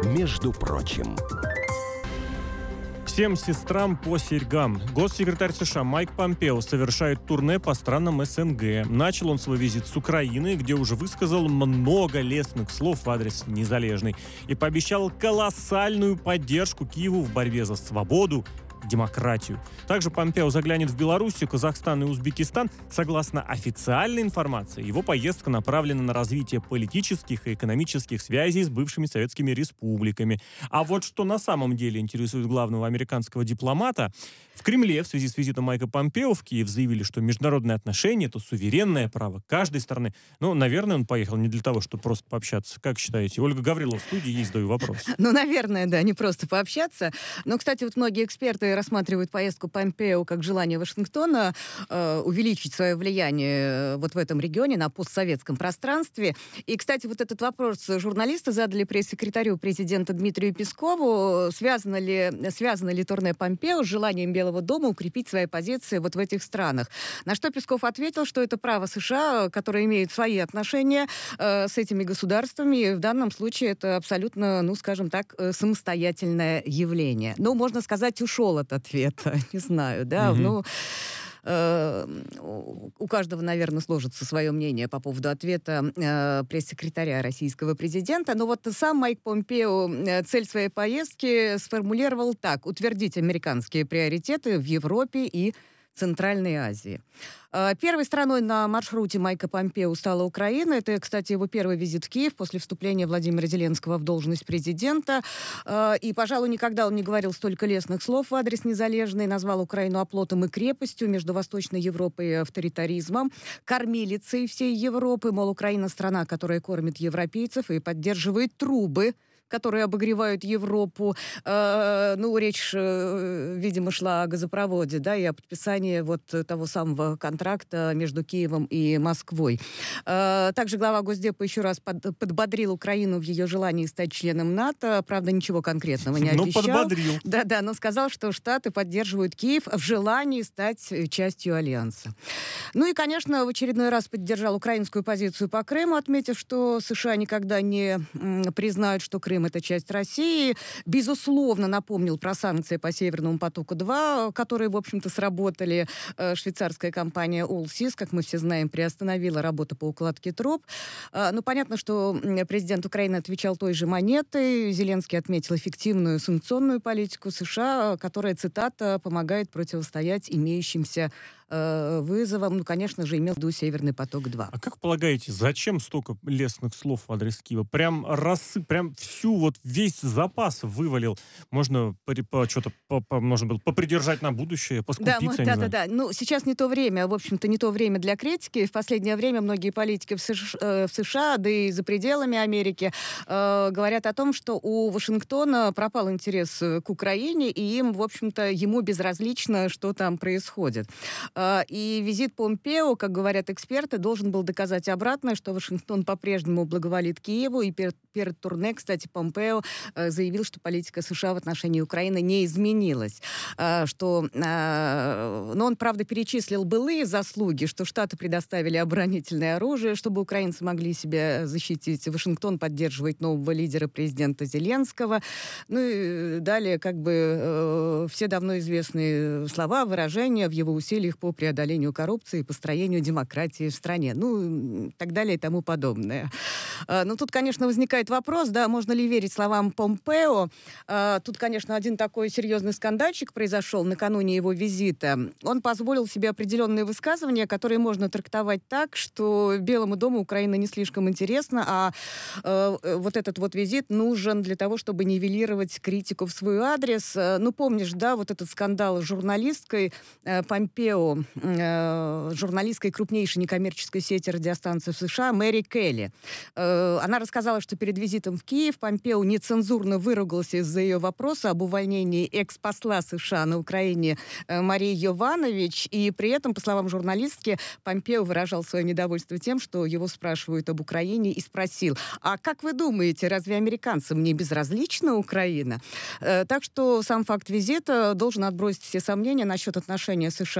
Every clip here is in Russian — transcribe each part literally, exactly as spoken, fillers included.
Между прочим. Всем сестрам по серьгам. Госсекретарь США Майк Помпео совершает турне по странам СНГ. Начал он свой визит с Украины, где уже высказал много лестных слов в адрес Незалежной и пообещал колоссальную поддержку Киеву в борьбе за свободу, демократию. Также Помпео заглянет в Белоруссию, Казахстан и Узбекистан. Согласно официальной информации, его поездка направлена на развитие политических и экономических связей с бывшими советскими республиками. А вот что на самом деле интересует главного американского дипломата, в Кремле в связи с визитом Майка Помпео в Киев заявили, что международные отношения – это суверенное право каждой страны. Ну, наверное, он поехал не для того, чтобы просто пообщаться. Как считаете? Ольга Гаврилова в студии, ей задаю вопрос. Ну, наверное, да, не просто пообщаться. Но, кстати, вот многие эксперты рассматривают поездку Помпео как желание Вашингтона э, увеличить свое влияние вот в этом регионе, на постсоветском пространстве. И, кстати, вот этот вопрос журналисты задали пресс-секретарю президента Дмитрию Пескову. Связано ли, связано ли турне Помпео с желанием Белого дома укрепить свои позиции вот в этих странах? На что Песков ответил, что это право США, которые имеют свои отношения э, с этими государствами. И в данном случае это абсолютно, ну, скажем так, самостоятельное явление. Ну, можно сказать, ушел от ответа. Не знаю, да, mm-hmm. ну... У каждого, наверное, сложится свое мнение по поводу ответа э, пресс-секретаря российского президента. Но вот сам Майк Помпео цель своей поездки сформулировал так: утвердить американские приоритеты в Европе и Центральной Азии. Первой страной на маршруте Майка Помпео стала Украина. Это, кстати, его первый визит в Киев после вступления Владимира Зеленского в должность президента. И, пожалуй, никогда он не говорил столько лестных слов в адрес Незалежной. Назвал Украину оплотом и крепостью между Восточной Европой и авторитаризмом. Кормилицей всей Европы. Мол, Украина страна, которая кормит европейцев и поддерживает трубы, которые обогревают Европу. Э, ну, речь, э, видимо, шла о газопроводе, да, и о подписании вот того самого контракта между Киевом и Москвой. Э, также глава Госдепа еще раз под, подбодрил Украину в ее желании стать членом НАТО. Правда, ничего конкретного не обещал. Ну, подбодрил. Да-да, но сказал, что Штаты поддерживают Киев в желании стать частью Альянса. Ну и, конечно, в очередной раз поддержал украинскую позицию по Крыму, отметив, что США никогда не м, признают, что Крым — это часть России. Безусловно, напомнил про санкции по Северному потоку-два, которые, в общем-то, сработали. Швейцарская компания Allseas, как мы все знаем, приостановила работу по укладке труб. Ну, понятно, что президент Украины отвечал той же монетой. Зеленский отметил эффективную санкционную политику США, которая, цитата, помогает противостоять имеющимся вызовам. Ну, конечно же, имел в виду Северный поток-два. А как полагаете, зачем столько лестных слов в адрес Киева? Прям рассып, прям всю вот весь запас вывалил. Можно по, по, что-то по, по, можно было попридержать на будущее, поскупиться, да, да, да, да. Ну, сейчас не то время, в общем-то, не то время для критики. В последнее время многие политики в США, в США да и за пределами Америки, э, говорят о том, что у Вашингтона пропал интерес к Украине, и им, в общем-то, ему безразлично, что там происходит. И визит Помпео, как говорят эксперты, должен был доказать обратное, что Вашингтон по-прежнему благоволит Киеву. И перед, перед турне, кстати, Помпео заявил, что политика США в отношении Украины не изменилась. Что, но он, правда, перечислил былые заслуги, что Штаты предоставили оборонительное оружие, чтобы украинцы могли себя защитить. Вашингтон поддерживает нового лидера, президента Зеленского. Ну и далее, как бы, все давно известные слова, выражения в его усилиях по преодолению коррупции и построению демократии в стране. Ну, и так далее и тому подобное. Ну, тут, конечно, возникает вопрос, да, можно ли верить словам Помпео. Тут, конечно, один такой серьезный скандальчик произошел накануне его визита. Он позволил себе определенные высказывания, которые можно трактовать так, что Белому дому Украина не слишком интересна, а э, вот этот вот визит нужен для того, чтобы нивелировать критику в свой адрес. Ну, помнишь, да, вот этот скандал с журналисткой э, Помпео, э, журналисткой крупнейшей некоммерческой сети радиостанций в США Мэри Келли. Э, она рассказала, что перед визитом в Киев Помпео нецензурно выругался из-за ее вопроса об увольнении экс-посла США на Украине э, Марии Йованович, и при этом, по словам журналистки, Помпео выражал свое недовольство тем, что его спрашивают об Украине, и спросил: а как вы думаете, разве американцам не безразлична Украина? Э, так что сам факт визита должен отбросить все сомнения насчет отношения США к Украине.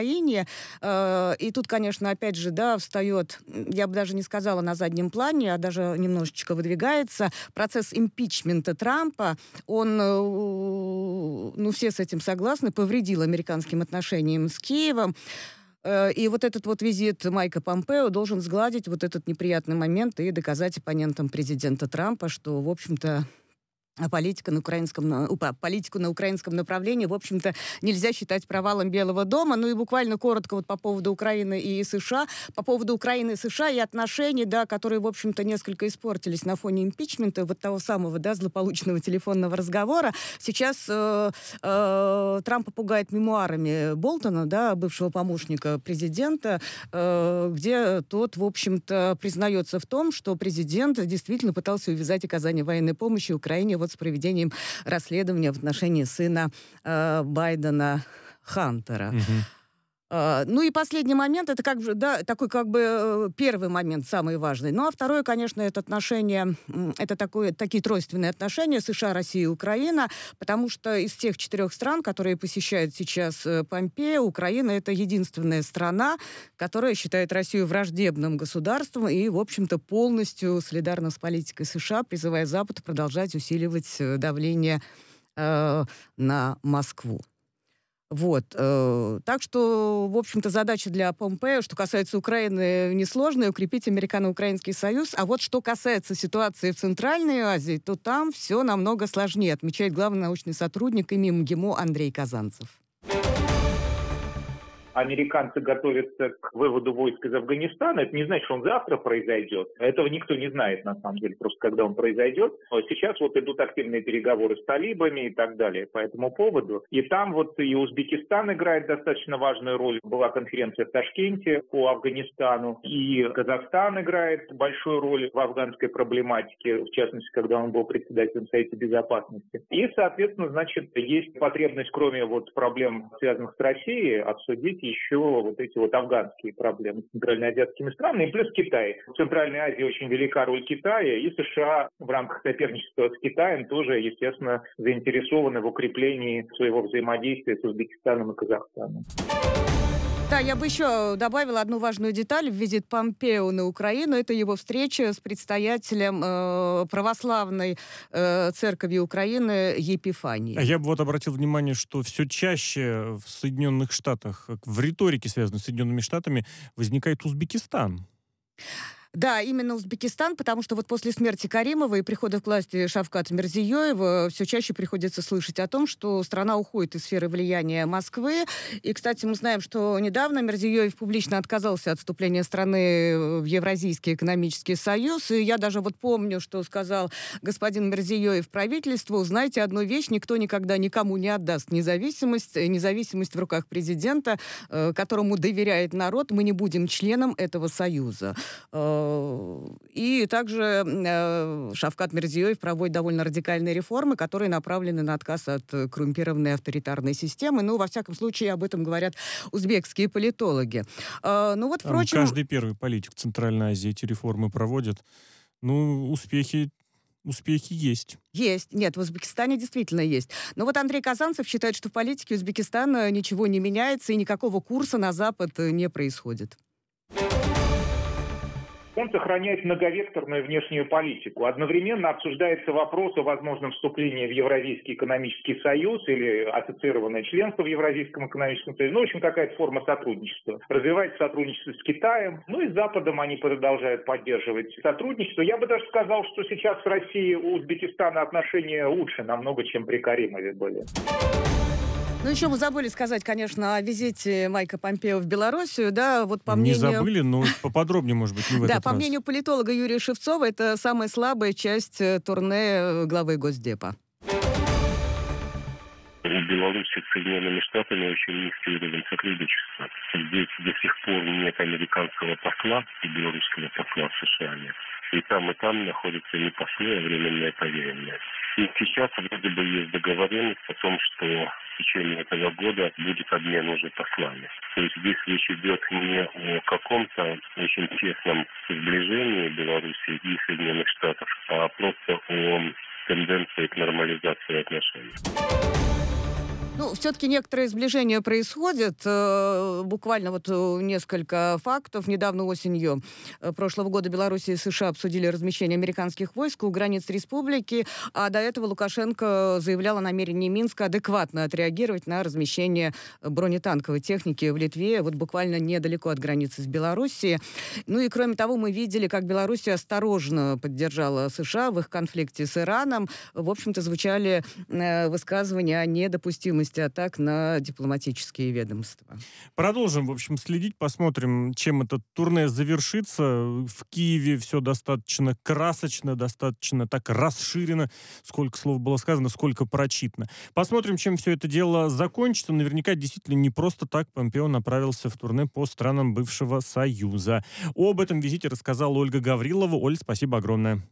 Украине. Э, и тут, конечно, опять же, да, встает, я бы даже не сказала на заднем плане, а даже немножечко выдвигается процесс импичмента Трампа. Он, э, ну, все с этим согласны, повредил американским отношениям с Киевом. И вот этот вот визит Майка Помпео должен сгладить вот этот неприятный момент и доказать оппонентам президента Трампа, что, в общем-то, политика на украинском, политику на украинском направлении, в общем-то, нельзя считать провалом Белого дома. Ну и буквально коротко вот по поводу Украины и США. По поводу Украины и США и отношений, да, которые, в общем-то, несколько испортились на фоне импичмента, вот того самого, да, злополучного телефонного разговора. Сейчас э, э, Трампа пугает мемуарами Болтона, да, бывшего помощника президента, э, где тот, в общем-то, признается в том, что президент действительно пытался увязать оказание военной помощи Украине вот с проведением расследования в отношении сына э, Байдена Хантера. Угу. Uh, ну и последний момент, это как бы, да, такой как бы первый момент, самый важный. Ну а второй, конечно, это отношения, это такое, такие тройственные отношения США, Россия и Украина, потому что из тех четырех стран, которые посещают сейчас Помпео, Украина — это единственная страна, которая считает Россию враждебным государством и, в общем-то, полностью солидарна с политикой США, призывая Запад продолжать усиливать давление э, на Москву. Вот. Э, так что, в общем-то, задача для Помпео, что касается Украины, несложная — укрепить американо-украинский союз. А вот что касается ситуации в Центральной Азии, то там все намного сложнее, отмечает главный научный сотрудник ими МГИМО Андрей Казанцев. Американцы готовятся к выводу войск из Афганистана. Это не значит, что он завтра произойдет. Этого никто не знает, на самом деле, просто когда он произойдет. Сейчас вот идут активные переговоры с талибами и так далее по этому поводу. И там вот и Узбекистан играет достаточно важную роль. Была конференция в Ташкенте по Афганистану. И Казахстан играет большую роль в афганской проблематике, в частности, когда он был председателем Совета Безопасности. И, соответственно, значит, есть потребность, кроме вот проблем, связанных с Россией, обсудить еще вот эти вот афганские проблемы с центральноазиатскими странами, и плюс Китай. В Центральной Азии очень велика роль Китая, и США в рамках соперничества с Китаем тоже, естественно, заинтересованы в укреплении своего взаимодействия с Узбекистаном и Казахстаном. Да, я бы еще добавила одну важную деталь в визит Помпео на Украину. Это его встреча с предстоятелем э, православной э, церкви Украины Епифанией. Я бы вот обратил внимание, что все чаще в Соединенных Штатах, в риторике, связанной с Соединенными Штатами, возникает Узбекистан. Да, именно Узбекистан, потому что вот после смерти Каримова и прихода к власти Шавката Мирзиёева все чаще приходится слышать о том, что страна уходит из сферы влияния Москвы. И, кстати, мы знаем, что недавно Мирзиёев публично отказался от вступления страны в Евразийский экономический союз. И я даже вот помню, что сказал господин Мирзиёев правительству: знаете, одну вещь никто никогда никому не отдаст: независимость, независимость в руках президента, которому доверяет народ. Мы не будем членом этого союза. И также э, Шавкат Мирзиёев проводит довольно радикальные реформы, которые направлены на отказ от коррумпированной авторитарной системы. Ну, во всяком случае, об этом говорят узбекские политологи. Э, ну, вот, впрочем... Каждый первый политик Центральной Азии эти реформы проводит. Ну, успехи Успехи есть. Есть. Нет, в Узбекистане действительно есть. Но вот Андрей Казанцев считает, что в политике Узбекистана ничего не меняется и никакого курса на Запад не происходит. Он сохраняет многовекторную внешнюю политику. Одновременно обсуждается вопрос о возможном вступлении в Евразийский экономический союз или ассоциированное членство в Евразийском экономическом союзе. Ну, в общем, какая-то форма сотрудничества. Развивается сотрудничество с Китаем. Ну и с Западом они продолжают поддерживать сотрудничество. Я бы даже сказал, что сейчас с Россией у Узбекистана отношения лучше намного, чем при Каримове были. Ну, еще мы забыли сказать, конечно, о визите Майка Помпео в Белоруссию, да, вот по мнению... Не забыли, но поподробнее, может быть, не в этот раз. Да, по мнению политолога Юрия Шевцова, это самая слабая часть турне главы Госдепа. У Беларуси с Соединенными Штатами очень низкий уровень сотрудничества. Здесь до сих пор нет американского посла и белорусского посла в США нет. И там, и там находятся не послы, а временные поверенные. И сейчас вроде бы есть договоренность о том, что в течение этого года будет обмен уже послами. То есть здесь речь идет не о каком-то очень тесном сближении Беларуси и Соединенных Штатов, а просто о тенденции к нормализации отношений. Ну, все-таки некоторое сближение происходит. Буквально вот несколько фактов. Недавно осенью прошлого года Беларусь и США обсудили размещение американских войск у границ республики, а до этого Лукашенко заявлял о намерении Минска адекватно отреагировать на размещение бронетанковой техники в Литве, вот буквально недалеко от границы с Белоруссией. Ну и кроме того, мы видели, как Беларусь осторожно поддержала США в их конфликте с Ираном. В общем-то, звучали э, высказывания о недопустимости атак на дипломатические ведомства. Продолжим, в общем, следить, посмотрим, чем это турне завершится. В Киеве все достаточно красочно, достаточно так расширено, сколько слов было сказано, сколько прочитано. Посмотрим, чем все это дело закончится. Наверняка действительно не просто так Помпео направился в турне по странам бывшего Союза. Об этом визите рассказала Ольга Гаврилова. Оль, спасибо огромное.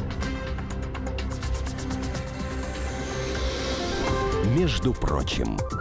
Между прочим.